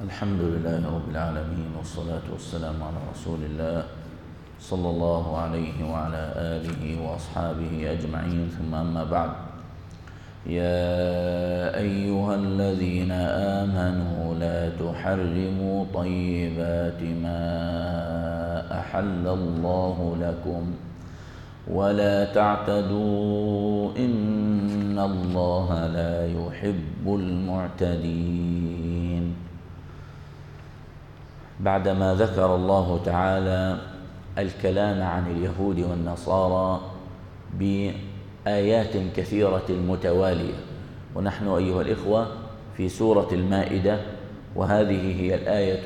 الحمد لله رب العالمين، والصلاة والسلام على رسول الله صلى الله عليه وعلى آله وأصحابه أجمعين، ثم أما بعد. يا أيها الذين آمنوا لا تحرموا طيبات ما أحل الله لكم ولا تعتدوا إن الله لا يحب المعتدين. بعدما ذكر الله تعالى الكلام عن اليهود والنصارى بآيات كثيرة متوالية، ونحن أيها الإخوة في سورة المائدة، وهذه هي الآية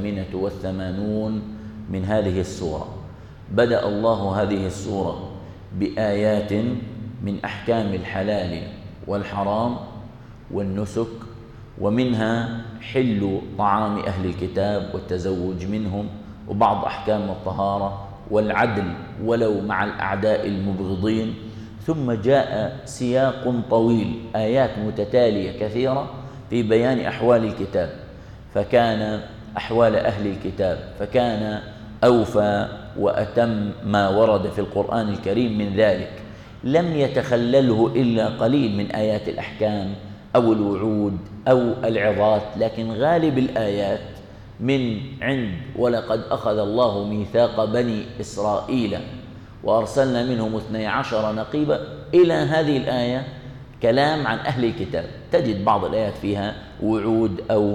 88 من هذه السورة. بدأ الله هذه السورة بآيات من أحكام الحلال والحرام والنسك، ومنها حل طعام أهل الكتاب والتزوج منهم، وبعض أحكام الطهارة والعدل ولو مع الأعداء المبغضين. ثم جاء سياق طويل، آيات متتالية كثيرة في بيان أحوال الكتاب، فكان أحوال أهل الكتاب فكان أوفى وأتم ما ورد في القرآن الكريم من ذلك. لم يتخلله إلا قليل من آيات الأحكام أو الوعود أو العظات، لكن غالب الآيات من عند ولقد أخذ الله ميثاق بني إسرائيل وأرسلنا منهم 12 نقيبا إلى هذه الآية كلام عن أهل الكتاب. تجد بعض الآيات فيها وعود أو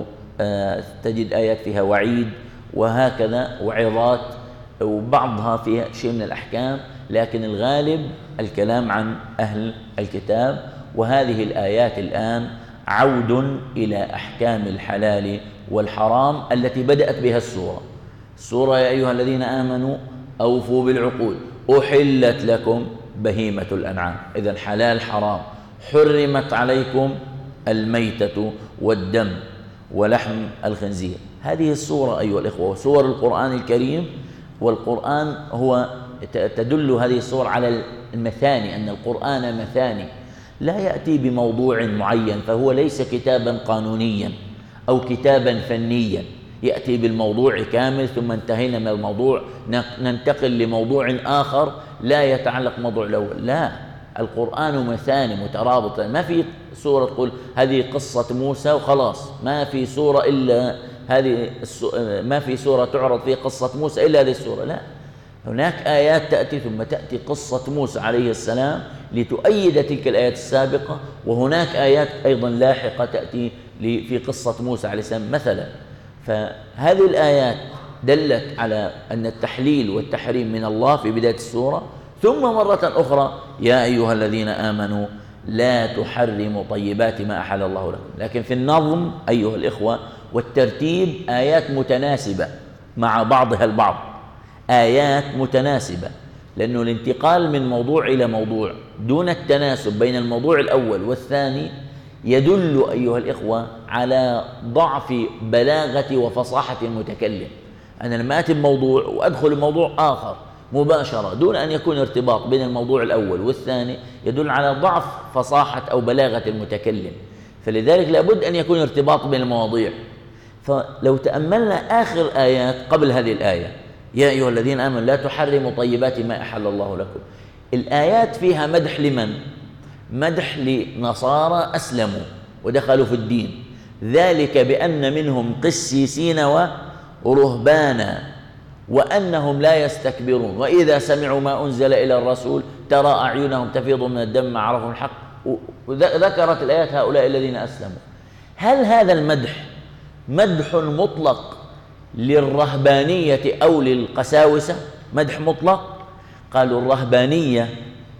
تجد آيات فيها وعيد وهكذا وعظات، وبعضها فيها شيء من الأحكام، لكن الغالب الكلام عن أهل الكتاب. وهذه الآيات الآن عود إلى أحكام الحلال والحرام التي بدأت بها السورة. يا أيها الذين آمنوا أوفوا بالعقود أحلت لكم بهيمة الأنعام، إذن حلال حرام. حرمت عليكم الميتة والدم ولحم الخنزير. هذه السورة أيها الإخوة سور القرآن الكريم، والقرآن هو تدل هذه السور على المثاني، أن القرآن مثاني لا يأتي بموضوع معين، فهو ليس كتابا قانونيا أو كتابا فنيا يأتي بالموضوع كامل ثم انتهينا من الموضوع ننتقل لموضوع آخر لا يتعلق موضوع الأول. لا، القرآن مثاني مترابطة. ما في سورة تقول هذه قصة موسى وخلاص، ما في سورة إلا هذه ما في سورة تعرض فيها قصة موسى إلا هذه السورة. لا، هناك آيات تأتي ثم تأتي قصة موسى عليه السلام لتؤيد تلك الآيات السابقة، وهناك آيات أيضا لاحقة تأتي في قصة موسى عليه السلام مثلا. فهذه الآيات دلت على أن التحليل والتحريم من الله في بداية السورة، ثم مرة أخرى يا أيها الذين آمنوا لا تحرموا طيبات ما أحل الله لكم. لكن في النظم أيها الإخوة والترتيب آيات متناسبة مع بعضها البعض، آيات متناسبة، لأنه الانتقال من موضوع إلى موضوع دون التناسب بين الموضوع الأول والثاني يدل أيها الإخوة على ضعف بلاغة وفصاحة المتكلم. أنا لما أتي بموضوع وأدخل موضوع آخر مباشرة دون أن يكون ارتباط بين الموضوع الأول والثاني يدل على ضعف فصاحة أو بلاغة المتكلم، فلذلك لابد أن يكون ارتباط بين المواضيع. فلو تأملنا آخر آيات قبل هذه الآية يا أيها الذين آمنوا لا تحرموا طيبات ما أحل الله لكم، الآيات فيها مدح لمن؟ مدح لنصارى أسلموا ودخلوا في الدين، ذلك بأن منهم قسيسين ورهبانا وأنهم لا يستكبرون، وإذا سمعوا ما أنزل إلى الرسول ترى أعينهم تفيض من الدم عرفوا الحق، وذكرت الآيات هؤلاء الذين أسلموا. هل هذا المدح مدح مطلق للرهبانية أو للقساوسة؟ مدح مطلق؟ قالوا الرهبانية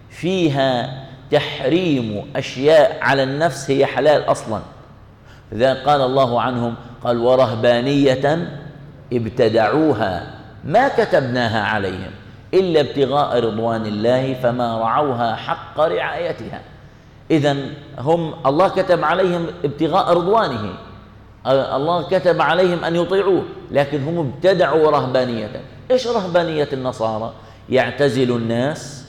فيها تحريم أشياء على النفس هي حلال أصلا، إذا قال الله عنهم قال ورهبانية ابتدعوها ما كتبناها عليهم إلا ابتغاء رضوان الله فما رعوها حق رعايتها. إذن هم الله كتب عليهم ابتغاء رضوانه، الله كتب عليهم أن يطيعوه، لكن هم ابتدعوا رهبانية. إيش رهبانية النصارى؟ يعتزل الناس،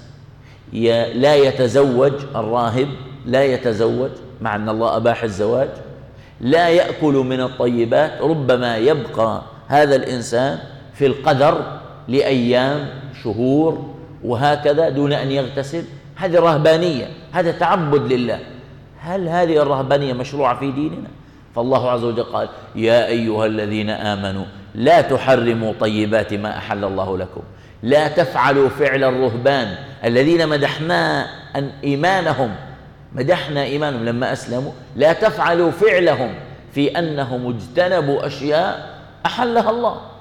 لا يتزوج الراهب، لا يتزوج مع أن الله أباح الزواج، لا يأكل من الطيبات، ربما يبقى هذا الإنسان في القدر لأيام شهور وهكذا دون أن يغتسل. هذه رهبانية، هذا تعبد لله. هل هذه الرهبانية مشروعة في ديننا؟ فالله عز وجل قال: يا أيها الذين آمنوا لا تحرموا طيبات ما أحل الله لكم، لا تفعلوا فعل الرهبان الذين مدحنا إيمانهم لما أسلموا، لا تفعلوا فعلهم في أنهم اجتنبوا أشياء أحلها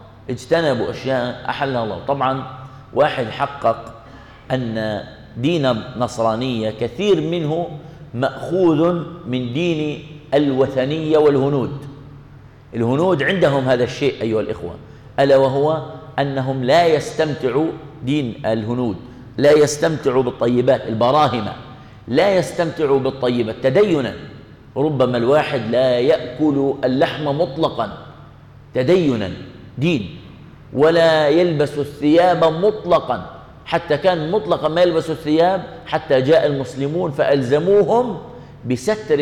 الله. طبعا واحد حقق أن دين النصرانية كثير منه مأخوذ من دين الوثنية والهنود. الهنود عندهم هذا الشيء أيها الإخوة، ألا وهو أنهم لا يستمتعوا، دين الهنود لا يستمتعوا بالطيبات، البراهمة لا يستمتعوا بالطيبات تدينا. ربما الواحد لا يأكل اللحم مطلقا تدينا دين، ولا يلبس الثياب مطلقا، حتى كان مطلقا ما يلبس الثياب، حتى جاء المسلمون فألزموهم بستر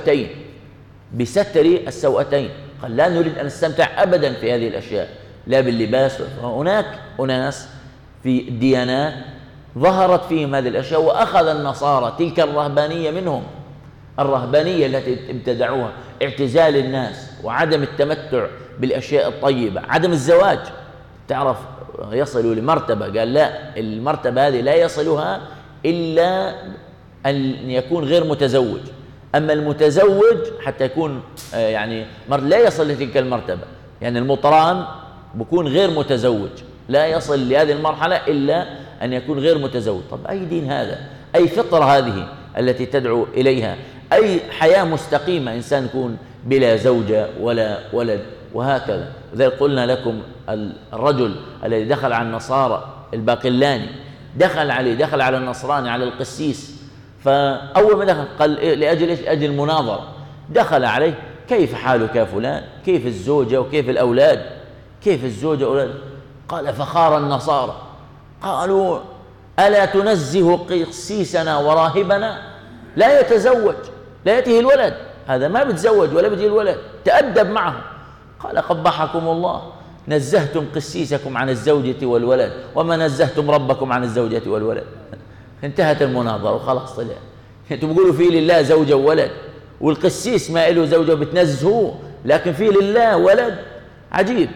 السوأتين. قال: لا نريد أن نستمتع أبدا في هذه الأشياء، لا باللباس. هناك أناس في الديانات ظهرت فيهم هذه الأشياء، وأخذ النصارى تلك الرهبانية منهم، الرهبانية التي ابتدعوها، اعتزال الناس وعدم التمتع بالأشياء الطيبة، عدم الزواج. تعرف يصلوا لمرتبة، قال: لا، المرتبة هذه لا يصلها إلا أن يكون غير متزوج، أما المتزوج حتى يكون لا يصل لتلك المرتبة. يعني المطران بيكون غير متزوج، لا يصل لهذه المرحلة إلا أن يكون غير متزوج. طب أي دين هذا؟ أي فطرة هذه التي تدعو إليها؟ أي حياة مستقيمة إنسان يكون بلا زوجة ولا ولد وهكذا؟ وذلك قلنا لكم الرجل الذي دخل على النصارى الباقلاني، دخل على النصراني، على القسيس، فأول ما دخل قال: لأجل المناظرة. دخل عليه: كيف حالك يا فلان؟ كيف الزوجة وكيف الأولاد؟ كيف الزوجة والأولاد؟ قال: فخار النصارى، قالوا: ألا تنزه قسيسنا وراهبنا؟ لا يتزوج، لا يأتيه الولد، هذا ما بيتزوج ولا بيجي الولد، تأدب معه. قال: قبحكم الله، نزهتم قسيسكم عن الزوجة والولد وما نزهتم ربكم عن الزوجة والولد. انتهت المناظرة وخلاص. طلع انتم بتقولوا في لله زوجة وولد، والقسيس ما له زوجة بتنزهوه، لكن في لله ولد. عجيب.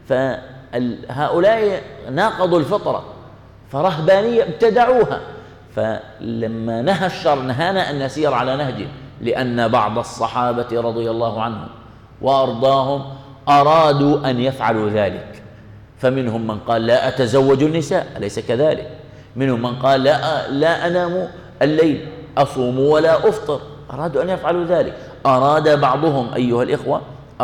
فهؤلاء ناقضوا الفطرة، فرهبانية ابتدعوها. فلما نهى الشر نهانا أن نسير على نهجه، لأن بعض الصحابة رضي الله عنهم وأرضاهم أرادوا أن يفعلوا ذلك، فمنهم من قال: لا أتزوج النساء، أليس كذلك؟ منهم من قال: لا أنام الليل، أصوم ولا أفطر. أرادوا أن يفعلوا ذلك. أراد بعضهم أيها الإخوة،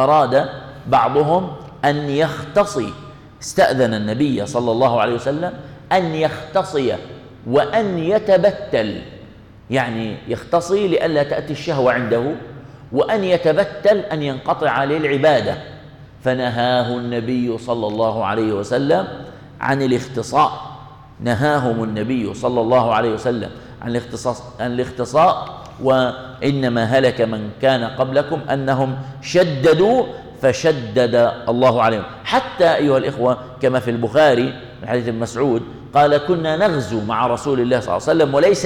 أن يختصي. استأذن النبي صلى الله عليه وسلم أن يختصي وأن يتبتل، يعني يختصي لئلا تأتي الشهوة عنده، وأن يتبتل أن ينقطع عليه العبادة. فنهاه النبي صلى الله عليه وسلم عن الاختصاء، نهاهم النبي صلى الله عليه وسلم عن الاختصاء. وإنما هلك من كان قبلكم أنهم شددوا فشدد الله عليهم. حتى أيها الإخوة كما في البخاري من حديث ابن مسعود قال: كنا نغزو مع رسول الله صلى الله عليه وسلم وليس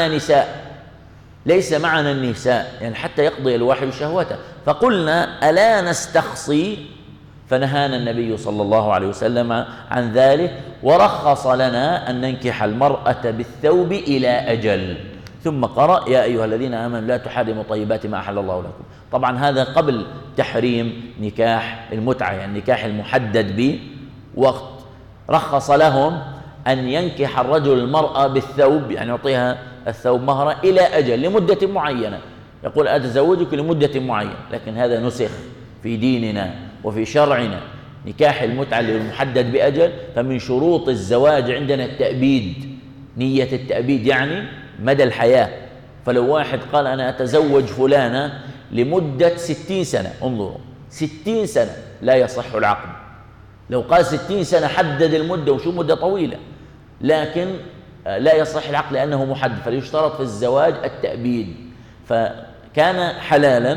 معنا النساء، يعني حتى يقضي الواحد شهوته. فقلنا: ألا نستخصي؟ فنهانا النبي صلى الله عليه وسلم عن ذلك، ورخص لنا أن ننكح المرأة بالثوب إلى أجل. ثم قرأ: يا أيها الذين آمنوا لا تحرموا طيبات ما أحل الله لكم. طبعا هذا قبل تحريم نكاح المتعة، يعني النكاح المحدد بوقت. رخص لهم أن ينكح الرجل المرأة بالثوب، يعني يعطيها الثوب مهرا إلى أجل، لمدة معينة. يقول: أتزوجك لمدة معينة، لكن هذا نسخ في ديننا وفي شرعنا. نكاح المتعة المحدد بأجل، فمن شروط الزواج عندنا التأبيد، نية التأبيد يعني مدى الحياة. فلو واحد قال: أنا أتزوج فلانة لمدة 60 سنة، انظروا 60 سنة لا يصح العقد. لو قال 60 سنة حدد المدة، وشو مدة طويلة، لكن لا يصح العقد لأنه محدد، فليشترط في الزواج التأبيد. فكان حلالا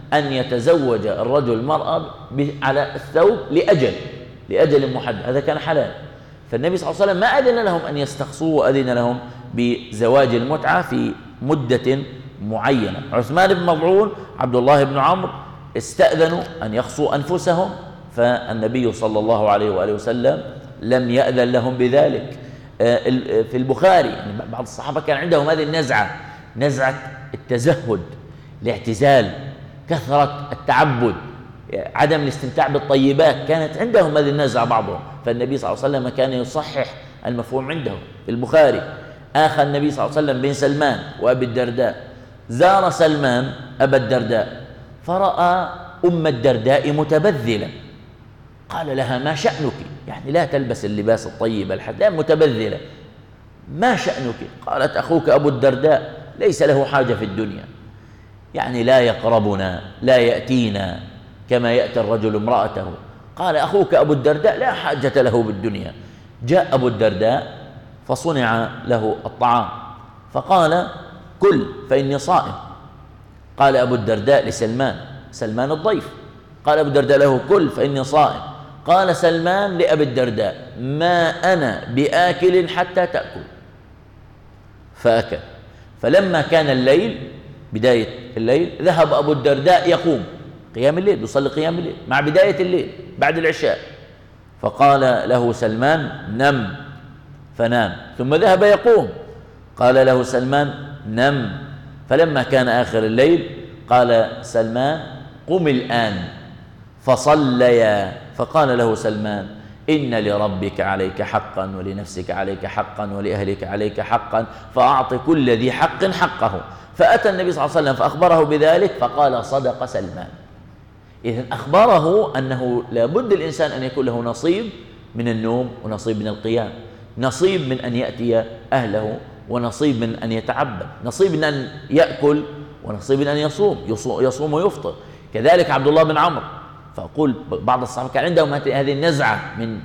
أن يتزوج الرجل المرأة على الثوب لأجل محدد، هذا كان حلال. فالنبي صلى الله عليه وسلم ما أذن لهم أن يستخصوا، وأذن لهم بزواج المتعة في مدة معينة. عثمان بن مظعون، عبد الله بن عمرو استأذنوا أن يخصوا أنفسهم، فالنبي صلى الله عليه وآله وسلم لم يأذن لهم بذلك. في البخاري يعني بعض الصحابة كان عندهم هذه النزعة، نزعة التزهد، الاعتزال، كثرة التعبد، عدم الاستمتاع بالطيبات، كانت عندهم هذه النزعة بعضهم. فالنبي صلى الله عليه وسلم كان يصحح المفهوم عندهم. في البخاري آخى النبي صلى الله عليه وسلم بين سلمان وأبي الدرداء، زار سلمان أبا الدرداء فرأى أم الدرداء متبذلة، قال لها: ما شأنك؟ يعني لا تلبس اللباس الطيب الحسن، متبذلة، ما شأنك؟ قالت: أخوك أبو الدرداء ليس له حاجة في الدنيا، يعني لا يقربنا، لا يأتينا كما يأتي الرجل امرأته. قال: أخوك أبو الدرداء لا حاجة له بالدنيا. جاء أبو الدرداء فصنع له الطعام، فقال: كل فإني صائم. قال أبو الدرداء لسلمان، سلمان الضيف، قال أبو الدرداء له: كل فإني صائم. قال سلمان لأبي الدرداء: ما أنا بآكل حتى تأكل. فأكل. فلما كان الليل، بداية الليل، ذهب أبو الدرداء يقوم قيام الليل، يصلي قيام الليل مع بداية الليل بعد العشاء. فقال له سلمان: نم. فنام. ثم ذهب يقوم، قال له سلمان: نم. فلما كان آخر الليل قال سلمان: قم الآن. فصليا. فقال له سلمان: إن لربك عليك حقا، ولنفسك عليك حقا، ولأهلك عليك حقا، فأعط كل ذي حق حقه. فأتى النبي صلى الله عليه وسلم فأخبره بذلك، فقال: صدق سلمان. إذن أخبره أنه لابد الإنسان أن يكون له نصيب من النوم، ونصيب من القيام، نصيب من أن يأتي أهله، ونصيب من أن يتعبد، نصيب من أن يأكل، ونصيب من أن يصوم ويفطر. كذلك عبد الله بن عمرو. فأقول بعض الصحابة كان عندهم هذه النزعة من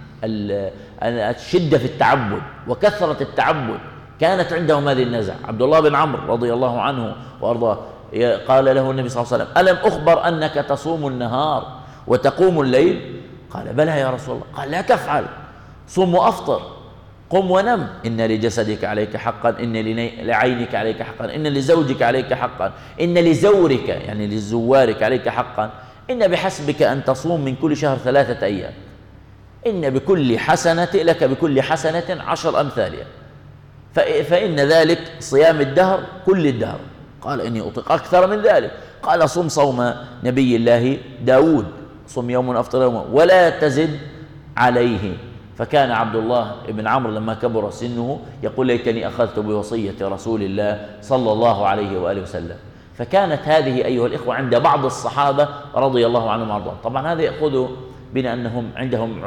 الشدة في التعبد وكثرة التعبد، كانت عندهم هذه النزعة. عبد الله بن عمرو رضي الله عنه وأرضاه قال له النبي صلى الله عليه وسلم: ألم أخبر أنك تصوم النهار وتقوم الليل؟ قال: بلى يا رسول الله. قال: لا تفعل، صم وأفطر، قم ونم، إن لجسدك عليك حقا، إن لعينك عليك حقا، إن لزوجك عليك حقا، إن لزورك يعني لزوارك عليك حقا، إن بحسبك أن تصوم من كل شهر 3 أيام، إن بكل حسنة لك بكل حسنة 10 أمثالها، فإن ذلك صيام الدهر كل الدهر. قال: إني أطيق أكثر من ذلك. قال: صم صوم نبي الله داود، صم يوم أفطر يوم، ولا تزد عليه. فكان عبد الله بن عمرو لما كبر سنه يقول: ليتني أخذت بوصية رسول الله صلى الله عليه وآله وسلم. فكانت هذه أيها الإخوة عند بعض الصحابة رضي الله عنهم وارضاهم. طبعا هذا يأخذ بنا أنهم عندهم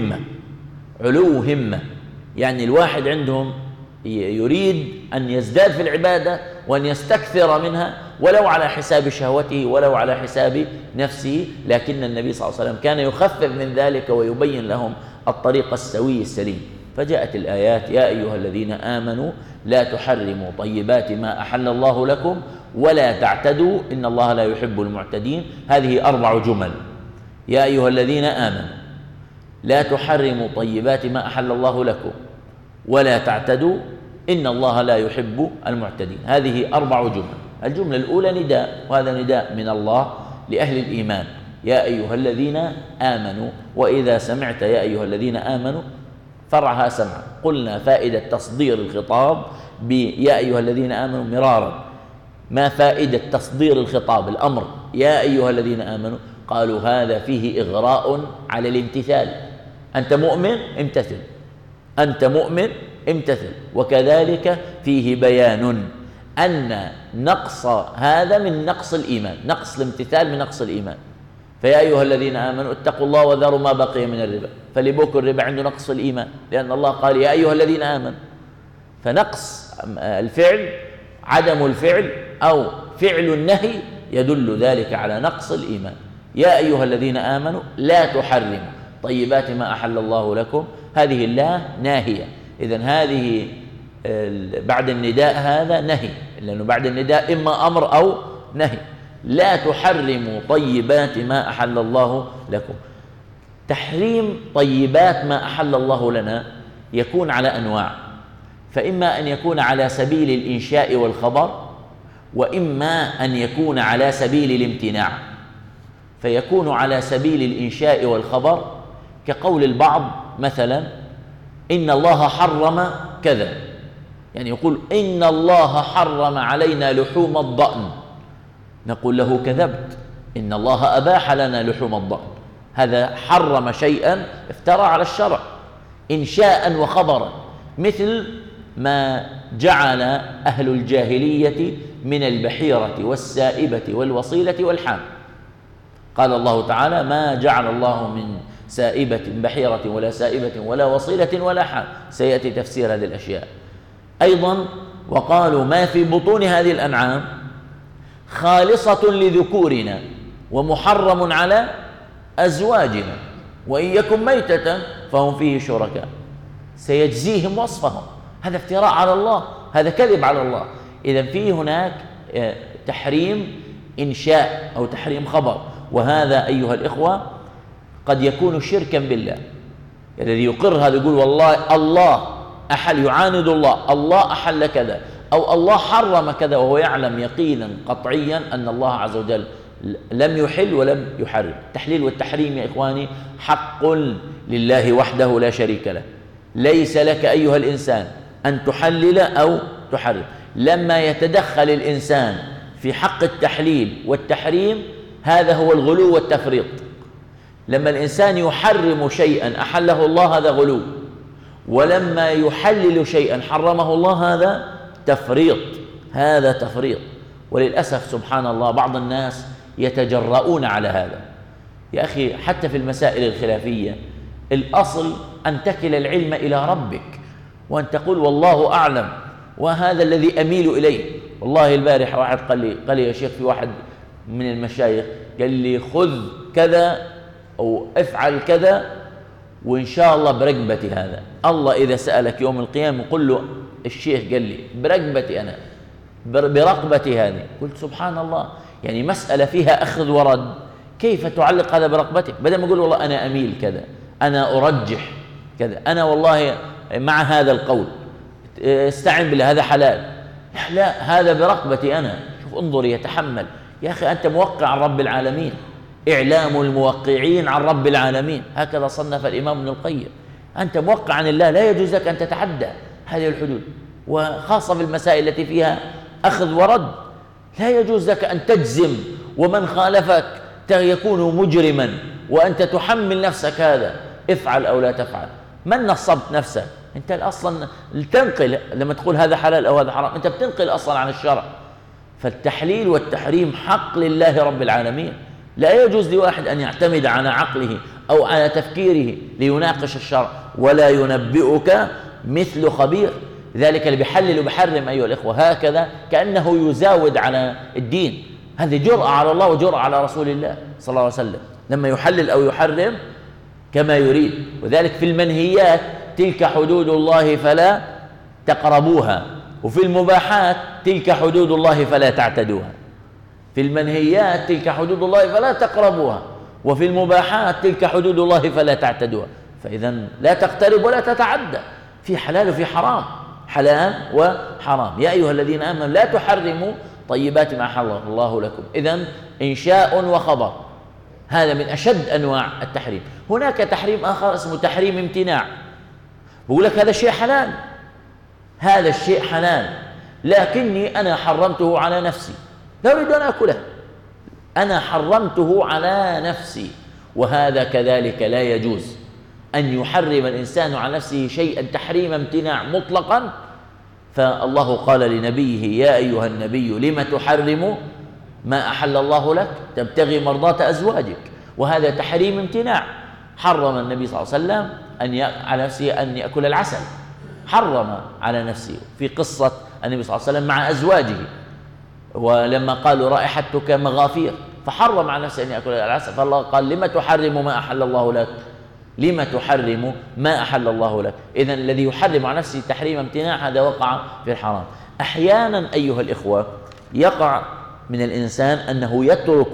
علو همة، يعني الواحد عندهم يريد أن يزداد في العبادة وأن يستكثر منها، ولو على حساب شهوته ولو على حساب نفسه. لكن النبي صلى الله عليه وسلم كان يخفف من ذلك ويبين لهم الطريق السوي السليم. فجاءت الآيات: يا أيها الذين آمنوا لا تحرموا طيبات ما أحل الله لكم ولا تعتدوا إن الله لا يحب المعتدين. هذه 4 جمل: يا أيها الذين آمنوا لا تحرموا طيبات ما أحل الله لكم ولا تعتدوا إن الله لا يحب المعتدين. هذه 4 جمل. الجملة الأولى نداء، وهذا نداء من الله لأهل الإيمان: يا أيها الذين آمنوا. وإذا سمعت يا أيها الذين آمنوا فرعها سمعا. قلنا فائدة تصدير الخطاب بيا أيها الذين آمنوا مرارا. ما فائدة تصدير الخطاب الأمر يا أيها الذين آمنوا؟ قالوا: هذا فيه إغراء على الامتثال. أنت مؤمن امتثل، أنت مؤمن امتثل. وكذلك فيه بيان أن نقص هذا من نقص الإيمان، نقص الامتثال من نقص الإيمان. فيا أيها الذين آمنوا اتقوا الله وذروا ما بقي من الربا. فليبوك الربا عنده نقص الإيمان، لأن الله قال: يا أيها الذين آمنوا. فنقص الفعل، عدم الفعل أو فعل النهي يدل ذلك على نقص الإيمان. يا أيها الذين آمنوا لا تحرموا طيبات ما أحل الله لكم. هذه الله ناهية. إذن هذه بعد النداء هذا نهي، لأنه بعد النداء إما أمر أو نهي. لا تحرموا طيبات ما أحل الله لكم. تحريم طيبات ما أحل الله لنا يكون على أنواع، فإما أن يكون على سبيل الإنشاء والخبر، وإما أن يكون على سبيل الامتناع. فيكون على سبيل الإنشاء والخبر كقول البعض مثلا إن الله حرم كذا، يعني يقول إن الله حرم علينا لحوم الضأن، نقول له كذبت، إن الله أباح لنا لحوم الضأن. هذا حرم شيئا افترى على الشرع إنشاء وخبرا، مثل ما جعل أهل الجاهلية من البحيرة والسائبة والوصيلة والحام. قال الله تعالى ما جعل الله من سائبة بحيرة ولا سائبة ولا وصيلة ولا حام، سيأتي تفسير هذه الأشياء. أيضا وقالوا ما في بطون هذه الأنعام خالصة لذكورنا ومحرم على أزواجنا وإن يكن ميتة فهم فيه شركاء، سيجزيهم وصفهم. هذا افتراء على الله، هذا كذب على الله. إذن في هناك تحريم إنشاء أو تحريم خبر، وهذا أيها الإخوة قد يكون شركا بالله. الذي يقر هذا يقول والله الله أحل، يعاند الله، الله أحل كذا أو الله حرم كذا، وهو يعلم يقينا قطعيا أن الله عز وجل لم يحل ولم يحرم. التحليل والتحريم يا إخواني حق لله وحده لا شريك له، ليس لك أيها الإنسان أن تحلل أو تحرم. لما يتدخل الإنسان في حق التحليل والتحريم هذا هو الغلو والتفريط. لما الإنسان يحرم شيئا أحله الله هذا غلو، ولما يحلل شيئا حرمه الله هذا تفريط، هذا تفريط. وللأسف سبحان الله بعض الناس يتجرؤون على هذا. يا أخي حتى في المسائل الخلافية الأصل أن تكل العلم إلى ربك، وأن تقول والله أعلم وهذا الذي أميل إليه. والله البارح واحد قال لي يا شيخ، في واحد من المشايخ قال لي خذ كذا أو افعل كذا وإن شاء الله برقبتي هذا. الله إذا سألك يوم القيامة قل له الشيخ قال لي برقبتي أنا، برقبتي هذه. قلت سبحان الله، يعني مسألة فيها أخذ ورد، كيف تعلق هذا برقبتك؟ بدل ما أقول والله أنا أميل كذا، أنا أرجح كذا، أنا والله مع هذا القول، استعن بالله هذا حلال. لا، هذا برقبتي أنا. شوف انظر يتحمل. يا أخي أنت موقع عن رب العالمين، إعلام الموقعين عن رب العالمين، هكذا صنف الإمام ابن القيم. أنت موقع عن الله، لا يجوز لك أن تتعدى هذه الحدود، وخاصة في المسائل التي فيها أخذ ورد. لا يجوز لك أن تجزم ومن خالفك يكون مجرما، وأنت تحمل نفسك هذا، افعل أو لا تفعل. من نصبت نفسك؟ أنت أصلا تنقل لما تقول هذا حلال أو هذا حرام، أنت بتنقل أصلا عن الشرع. فالتحليل والتحريم حق لله رب العالمين. لا يجوز لواحد أن يعتمد على عقله أو على تفكيره ليناقش الشرع. ولا ينبئك مثل خبير. ذلك اللي بيحلل وبيحرم أيها الإخوة هكذا كأنه يزاود على الدين. هذه جرأة على الله وجرأة على رسول الله صلى الله عليه وسلم لما يحلل أو يحرم كما يريد. وذلك في المنهيات تلك حدود الله فلا تقربوها، وفي المباحات تلك حدود الله فلا تعتدوها. في المنهيات تلك حدود الله فلا تقربوها، وفي المباحات تلك حدود الله فلا تعتدوها. فإذا لا تقترب ولا تتعدى، في حلال وفي حرام، حلال وحرام. يا أيها الذين آمنوا لا تحرموا طيبات ما أحل الله لكم. إذن إنشاء وخبر، هذا من أشد أنواع التحريم. هناك تحريم آخر اسمه تحريم امتناع، بقول لك هذا الشيء حلال، هذا الشيء حلال لكني أنا حرمته على نفسي، لا أريد أن أكله، أنا حرمته على نفسي. وهذا كذلك لا يجوز أن يحرم الإنسان على نفسه شيئا تحريم امتناع مطلقا. فالله قال لنبيه يا أيها النبي لم تحرم ما أحل الله لك تبتغي مرضات أزواجك. وهذا تحريم امتناع. حرم النبي صلى الله عليه وسلم على نفسه أن يأكل العسل، حرم على نفسه في قصة النبي صلى الله عليه وسلم مع أزواجه، ولما قالوا رائحتك مغافير فحرم على نفسه أن يأكل العسل. فالله قال لم تحرم ما أحل الله لك، لم تحرم ما أحل الله لك. إذن الذي يحرم على نفسه تحريم امتناع هذا وقع في الحرام. أحيانا أيها الإخوة يقع من الإنسان أنه يترك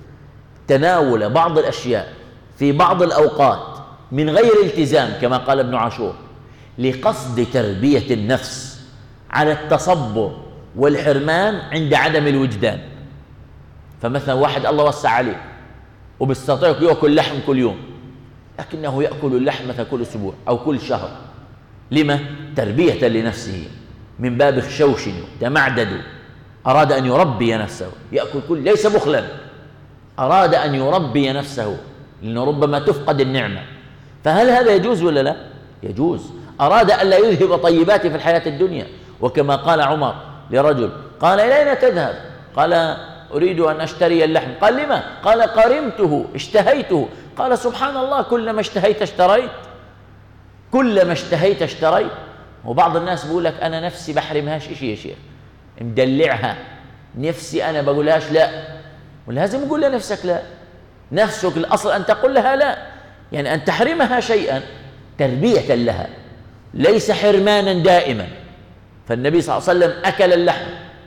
تناول بعض الأشياء في بعض الأوقات من غير التزام كما قال ابن عاشور، لقصد تربية النفس على التصبر والحرمان عند عدم الوجدان. فمثلا واحد الله وسع عليه وبيستطيع يأكل لحم كل يوم، لكنه يأكل اللحم مثلا كل أسبوع أو كل شهر. لما؟ تربية لنفسه من باب خشوش تمعدد، أراد أن يربي نفسه، يأكل كل، ليس بخلا، أراد أن يربي نفسه، لأنه ربما تفقد النعمة. فهل هذا يجوز ولا لا؟ يجوز. أراد أن لا يذهب طيبات في الحياة الدنيا، وكما قال عمر لرجل قال إلى أين تذهب؟ قال أريد أن أشتري اللحم. قال لما؟ قال قرمته، اشتهيته. قال سبحان الله، كلما اشتهيت اشتريت، كلما اشتهيت اشتريت. وبعض الناس بيقول لك أنا نفسي بحرمهاش إشي يا شيخ، مدلعها نفسي أنا بقولهاش لا، ولازم يقول لنفسك لا. نفسك الأصل أن تقول لها لا، يعني أن تحرمها شيئا تربية لها، ليس حرمانا دائما. فالنبي صلى الله عليه وسلم أكل اللحم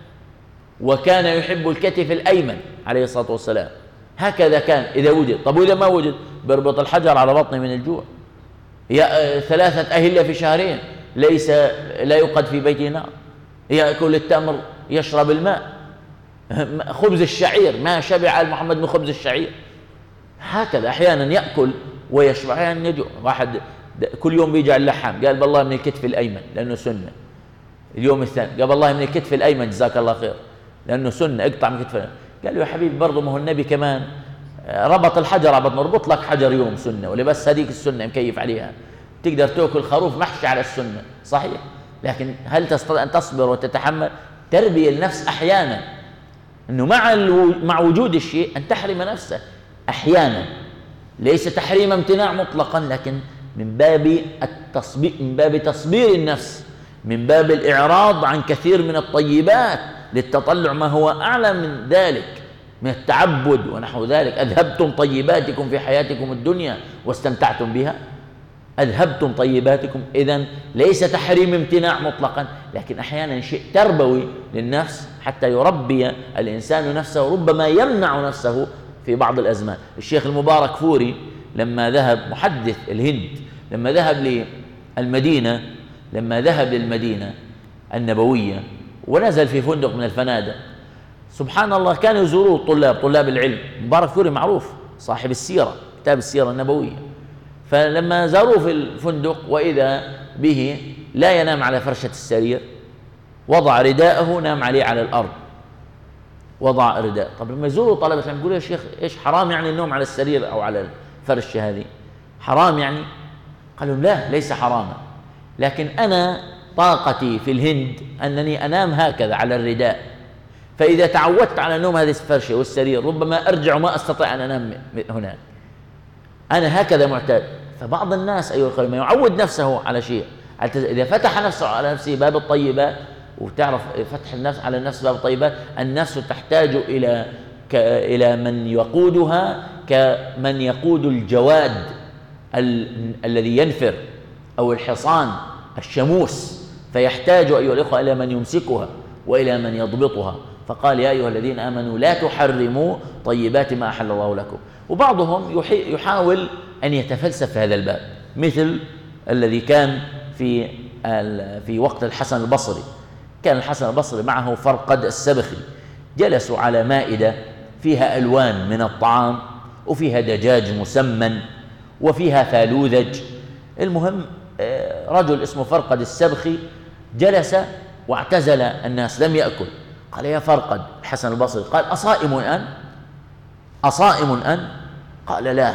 وكان يحب الكتف الأيمن عليه الصلاة والسلام، هكذا كان إذا وجد. طب وإذا ما وجد؟ بربط الحجر على بطنه من الجوع. 3 أهلة في شهرين، ليس لا يوقد في بيته نار، يأكل التمر يشرب الماء، خبز الشعير ما شبع محمد من خبز الشعير. هكذا أحيانا يأكل ويشبع، أحيانا يجوع. واحد كل يوم بيجي على اللحام، قال بالله من الكتف الأيمن لأنه سنة. اليوم الثاني قال بالله من الكتف الأيمن جزاك الله خير لأنه سنة، اقطع من الكتف الأيمن. قال له يا حبيبي برضه ما هو النبي كمان ربط الحجر على بطنه، ربط لك حجر يوم سنة، ولا بس هذيك السنة مكيف عليها؟ تقدر تأكل خروف محشي على السنة صحيح، لكن هل تستطيع أن تصبر وتتحمل؟ تربية النفس أحيانا أنه مع وجود الشيء أن تحرم نفسك أحيانا، ليس تحريم امتناع مطلقا، لكن من باب التصبير، من باب تصبير النفس، من باب الإعراض عن كثير من الطيبات للتطلع ما هو أعلى من ذلك من التعبد ونحو ذلك. أذهبتم طيباتكم في حياتكم الدنيا واستمتعتم بها، أذهبتم طيباتكم. إذن ليس تحريم امتناع مطلقا، لكن أحيانا شيء تربوي للنفس حتى يربي الإنسان نفسه، ربما يمنع نفسه في بعض الأزمان. الشيخ المبارك فوري لما ذهب، محدث الهند، لما ذهب للمدينة النبوية ونزل في فندق من الفنادق، سبحان الله كانوا يزوروه طلاب العلم. مبارك فوري معروف صاحب السيرة، كتاب السيرة النبوية. فلما زاروه في الفندق وإذا به لا ينام على فرشة السرير، وضع رداءه نام عليه على الأرض، وضع رداء. طب لما يزوروا طلبة العلم يقولوا يا شيخ إيش حرام يعني النوم على السرير أو على الفرشة هذه؟ حرام يعني؟ قالوا لا ليس حراما، لكن أنا طاقتي في الهند أنني أنام هكذا على الرداء، فإذا تعودت على نوم هذه الفرشة والسرير ربما أرجع وما أستطيع أن أنام هناك، أنا هكذا معتاد. فبعض الناس أيها الأخوة ما يعود نفسه على شيء، إذا فتح نفسه على نفسه باب الطيبات، وتعرف فتح النفس على النفس باب الطيبات، النفس تحتاج إلى من يقودها كمن يقود الجواد الذي ينفر أو الحصان الشموس، فيحتاج أيها الأخوة إلى من يمسكها وإلى من يضبطها. فقال يا أيها الذين آمنوا لا تحرموا طيبات ما أحل الله لكم. وبعضهم يحاول أن يتفلسف في هذا الباب، مثل الذي كان في وقت الحسن البصري. كان الحسن البصري معه فرقد السبخي، جلسوا على مائدة فيها ألوان من الطعام، وفيها دجاج مسمن، وفيها ثالوذج. المهم رجل اسمه فرقد السبخي جلس واعتزل الناس لم يأكل. قال يا فرقد، الحسن البصري قال أصائم أن؟ أصائم أن؟ قال لا،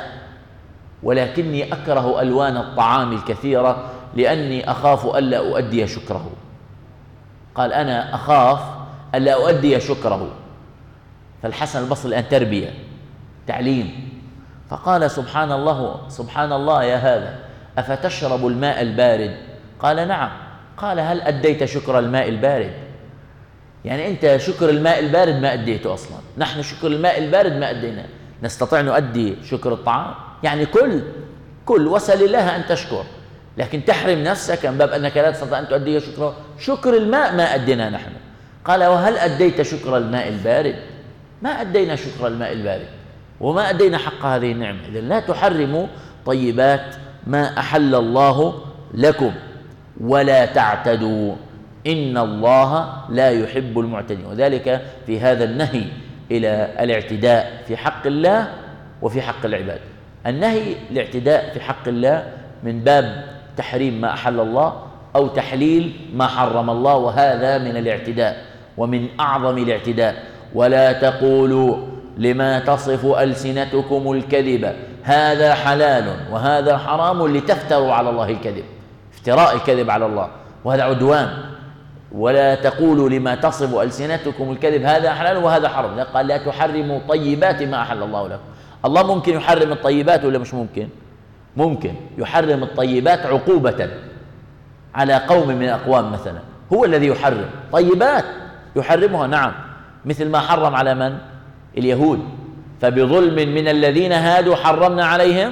ولكني أكره ألوان الطعام الكثيرة لأني أخاف ألا أؤدي شكره. قال أنا أخاف ألا أؤدي شكره. فالحسن البصري الآن تربية تعليم، فقال سبحان الله سبحان الله يا هذا، أفتشرب الماء البارد؟ قال نعم. قال هل أديت شكر الماء البارد؟ يعني أنت شكر الماء البارد ما أديته أصلا، نحن شكر الماء البارد ما أدينا، نستطيع نؤدي شكر الطعام؟ يعني كل وسل الله أن تشكر، لكن تحرم نفسك من باب أنك لا تستطيع أن تؤدي شكر الماء ما أدينا نحن. قال وهل أديت شكر الماء البارد؟ ما أدينا شكر الماء البارد وما أدينا حق هذه النعمة. إذن لا تحرموا طيبات ما أحل الله لكم ولا تعتدوا إن الله لا يحب المعتدين. وذلك في هذا النهي إلى الاعتداء في حق الله وفي حق العباد. النهي الاعتداء في حق الله من باب تحريم ما أحل الله أو تحليل ما حرم الله، وهذا من الاعتداء ومن أعظم الاعتداء. ولا تقولوا لما تصف ألسنتكم الكذب هذا حلال وهذا حرام لتفتروا على الله الكذب، افتراء الكذب على الله، وهذا عدوان. ولا تقولوا لما تصف ألسنتكم الكذب هذا حلال وهذا حرام. قال لا تحرموا طيبات ما أحل الله لكم. الله ممكن يحرم الطيبات ولا مش ممكن؟ ممكن يحرم الطيبات عقوبة على قوم من الأقوام مثلا، هو الذي يحرم طيبات يحرمها، نعم، مثل ما حرم على من؟ اليهود. فبظلم من الذين هادوا حرمنا عليهم،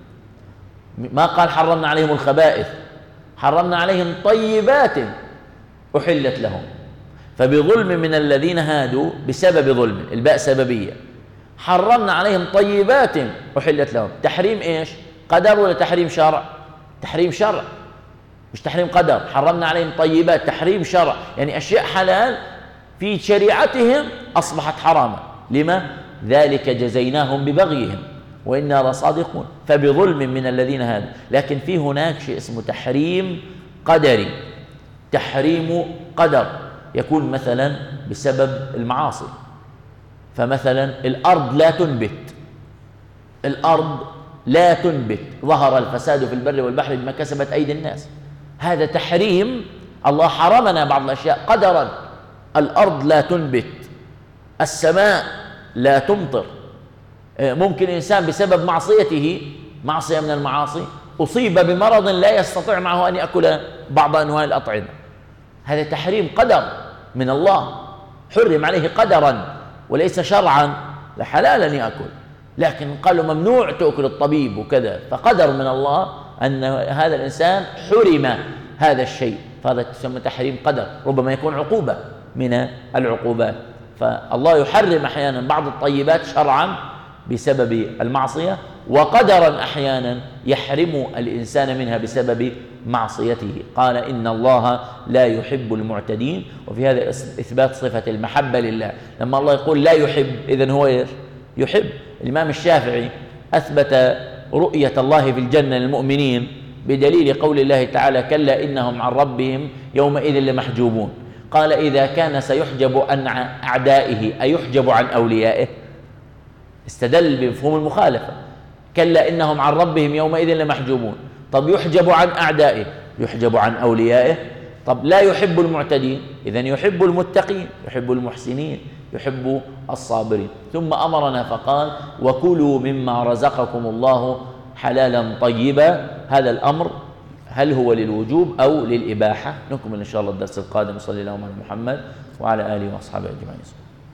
ما قال حرمنا عليهم الخبائث، حرمنا عليهم طيبات أحلت لهم. فبظلم من الذين هادوا بسبب ظلم، الباء سببية، حرمنا عليهم طيبات أحلت لهم. تحريم إيش؟ قدر ولا تحريم شرع؟ تحريم شرع مش تحريم قدر. حرمنا عليهم طيبات، تحريم شرع، يعني أشياء حلال في شريعتهم أصبحت حراما. لما؟ ذلك جزيناهم ببغيهم وإنا لصادقون. فبظلم من الذين هادوا. لكن في هناك شيء اسمه تحريم قدري. تحريم قدر يكون مثلا بسبب المعاصي. فمثلا الأرض لا تنبت، الأرض لا تنبت، ظهر الفساد في البر والبحر بما كسبت أيدي الناس. هذا تحريم، الله حرمنا بعض الأشياء قدرا. الأرض لا تنبت، السماء لا تمطر. ممكن إنسان بسبب معصيته، معصية من المعاصي، أصيب بمرض لا يستطيع معه أن يأكل بعض أنواع الأطعمة. هذا تحريم قدر من الله، حرم عليه قدرا وليس شرعا. حلال أن يأكل، لكن قالوا ممنوع تأكل الطبيب وكذا، فقدر من الله أن هذا الإنسان حرم هذا الشيء، فهذا تسمى تحريم قدر، ربما يكون عقوبة من العقوبات. فالله يحرم أحيانا بعض الطيبات شرعا بسبب المعصية، وقدرا أحيانا يحرم الإنسان منها بسبب معصيته. قال إن الله لا يحب المعتدين. وفي هذا إثبات صفة المحبة لله. لما الله يقول لا يحب، إذن هو يحب. الإمام الشافعي أثبت رؤية الله في الجنة للمؤمنين بدليل قول الله تعالى كلا إنهم عن ربهم يومئذ لمحجوبون. قال إذا كان سيحجب عن أعدائه أيحجب عن أوليائه؟ استدل بمفهوم المخالفة. كلا إنهم عن ربهم يومئذ لمحجوبون. طب يحجب عن أعدائه، يحجب عن أوليائه. طب لا يحب المعتدين، إذن يحب المتقين، يحب المحسنين، يحب الصابرين. ثم أمرنا فقال وكلوا مما رزقكم الله حلالا طيبا. هذا الأمر هل هو للوجوب أو للإباحة؟ نكمل إن شاء الله الدرس القادم. صلى الله على محمد وعلى آله وأصحابه أجمعين.